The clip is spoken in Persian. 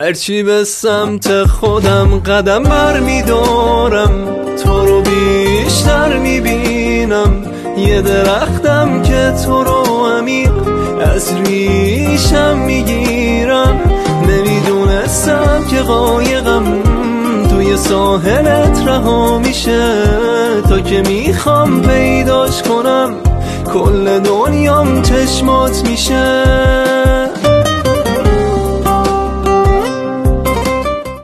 هرچی به سمت خودم قدم بر میدارم، تو رو بیشتر میبینم. یه درختم که تو رو عمیق از ریشم میگیرم. نمیدونستم که قایقم توی ساحلت رها میشه، تا که میخوام پیداش کنم کل دنیام چشمات میشه.